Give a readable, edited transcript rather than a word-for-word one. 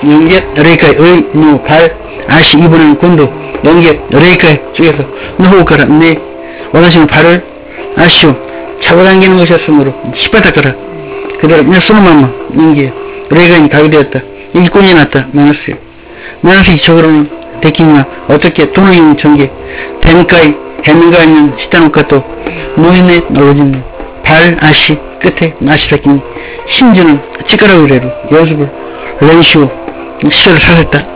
연계 레이카이 의노발 아시 이번에는 곤도 연계 레이카이 쪽에서 노호가라 네 원하시는 발을 아시오 잡아당기는 것이었으므로 시바다가라 그대로 그냥 소노마마 연계 레이카이 가게 되었다 일꾼이 났다 마나스요 마나스 이쪽으로는 데키니와 어떻게 도노인 전개 덴카이 해명가 있는 시타노카 또 노인의 놀러진 발 아시 끝에 나시라키니 심지어는 치카라우레로 연습을 렌시오 시절을 살았다.